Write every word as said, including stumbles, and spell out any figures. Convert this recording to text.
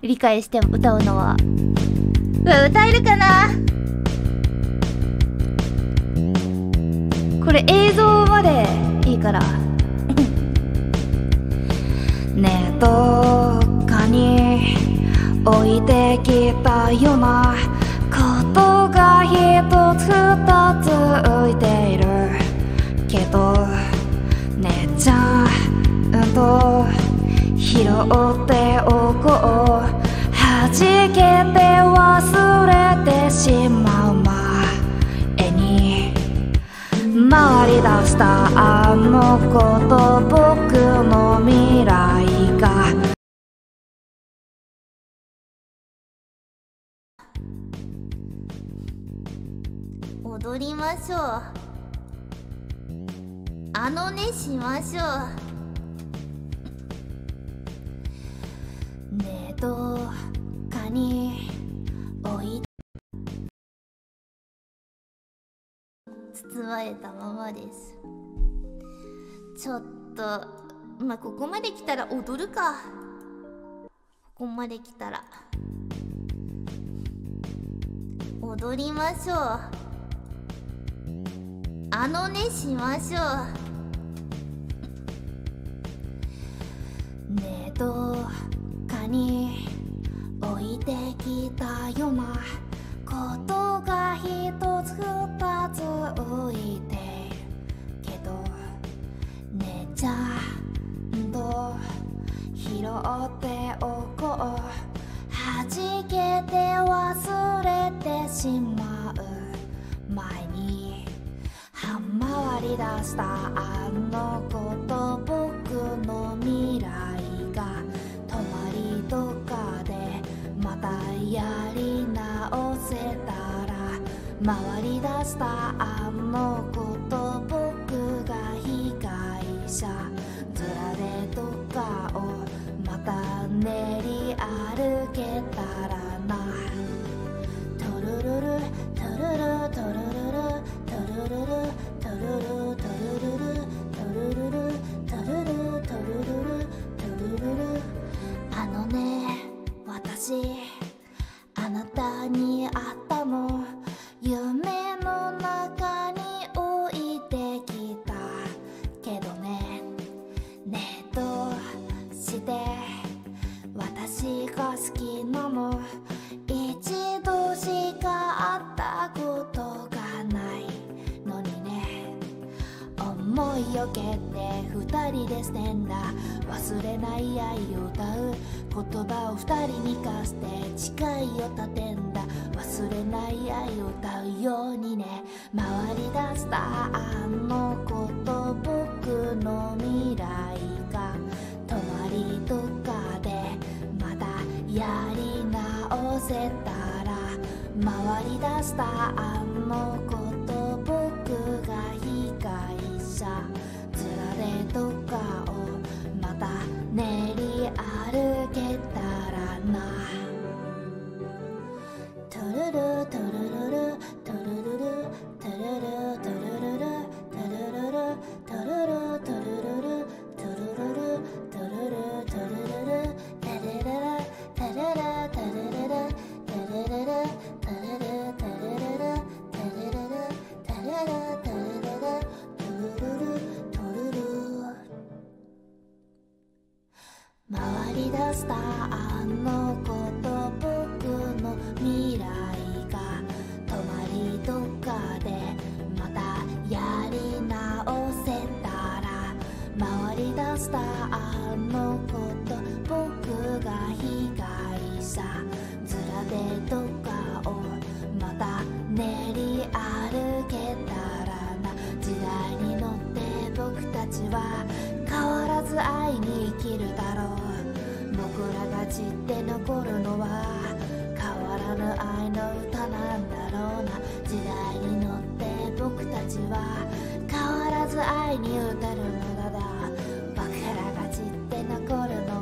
理解して歌うのは。うわ、歌えるかな。これ映像までいいからねえ、どっかに置いてきたようなことが一つ二つ浮いているけど、ねえちゃんと拾っておこう。弾けて忘れてしまう前に回り出したあの子と僕の未来が。踊りましょう。あのねしましょう。ねえ、どっかに置いて包まれたままです。ちょっとまあここまで来たら踊るか。ここまで来たら踊りましょう。あのねしましょう。ねえ、どっかに置いてきたようなことが一つ二つ浮いてるけど、ねえちゃんと拾っておこう。弾けて忘れてしまう前に回り出したあの子と僕の未来が。泊まりとかでまたやり直せたら、回り出したあの子と僕が被害者。ずらでとかをまた練り歩けたらな。トゥルルルトゥルルトゥルルルトゥルルルトゥルルトゥルルルトゥルルルトゥルルトゥルルルトゥルルル。あのね、私あなたに会ったの夢の中に置いてきたけどね。ねえ、どうして私が好きなの。一度しか会ったことがないのにね。思いよけて二人でステンだ。忘れない愛を歌う言葉を二人に貸して誓いを立てんだ。忘れない愛を歌うようにね。回り出したあの子と僕の未来が。泊まりとかでまだやり直せたら、回り出したあの子と僕が被害者。ずらでとかをまた練り歩けたらな。トゥルルトゥルルルトゥルルルトゥルルトゥルルルトゥルルルトゥルルトゥルルルトゥルルルトゥルルトゥルルルタルルルタルルタルルルタルルルタルルタルルルタルルルタルルタルルルトゥルルルトゥルル。回り出したあの子と僕の未来が。泊まりとかでまたやり直せたら、回り出したあの子と僕が被害者。ずらでとかをまた練り歩けたらな。時代に乗って僕たちは変わらず愛に生きるだろう。僕らが散って残るのは変わらぬ愛の歌なんだろうな。時代に乗って僕たちは変わらず愛に歌るのだだ。僕らが散って残るの